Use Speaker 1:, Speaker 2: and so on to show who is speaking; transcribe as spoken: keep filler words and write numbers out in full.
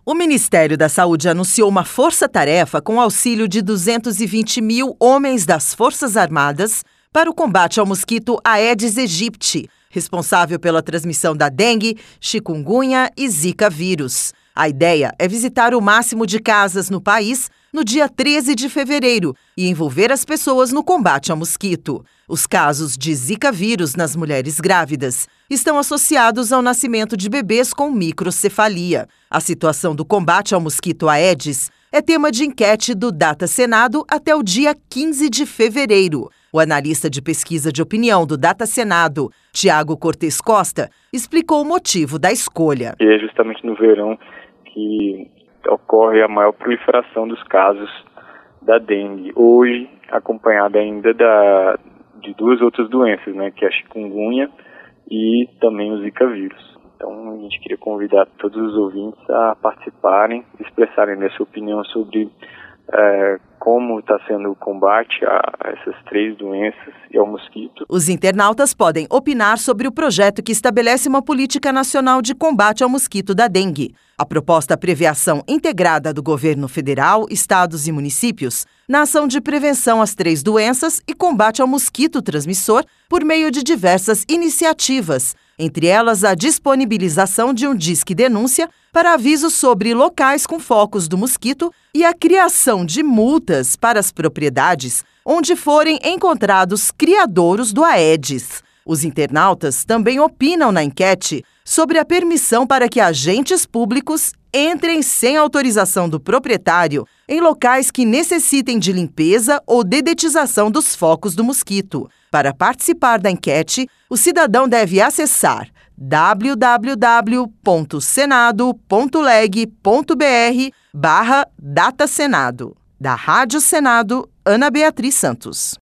Speaker 1: O Ministério da Saúde anunciou uma força-tarefa com auxílio de duzentos e vinte mil homens das Forças Armadas para o combate ao mosquito Aedes aegypti, responsável pela transmissão da dengue, chikungunya e zika vírus. A ideia é visitar o máximo de casas no país no dia treze de fevereiro e envolver as pessoas no combate ao mosquito. Os casos de zika vírus nas mulheres grávidas estão associados ao nascimento de bebês com microcefalia. A situação do combate ao mosquito Aedes é tema de enquete do Data Senado até o dia quinze de fevereiro. O analista de pesquisa de opinião do Data Senado, Tiago Cortes Costa, explicou o motivo da escolha.
Speaker 2: É justamente no verão que ocorre a maior proliferação dos casos da dengue. Hoje, acompanhada ainda da, de duas outras doenças, né, que é a chikungunya e também o zika vírus. Então, a gente queria convidar todos os ouvintes a participarem, expressarem a sua opinião sobre é, como está sendo o combate a essas três doenças e ao mosquito.
Speaker 1: Os internautas podem opinar sobre o projeto que estabelece uma política nacional de combate ao mosquito da dengue. A proposta prevê ação integrada do governo federal, estados e municípios na ação de prevenção às três doenças e combate ao mosquito transmissor por meio de diversas iniciativas, entre elas a disponibilização de um disque denúncia para avisos sobre locais com focos do mosquito e a criação de multas para as propriedades onde forem encontrados criadouros do Aedes. Os internautas também opinam na enquete sobre a permissão para que agentes públicos entrem sem autorização do proprietário em locais que necessitem de limpeza ou dedetização dos focos do mosquito. Para participar da enquete, o cidadão deve acessar w w w ponto senado ponto leg ponto b r barra data senado. Da Rádio Senado, Ana Beatriz Santos.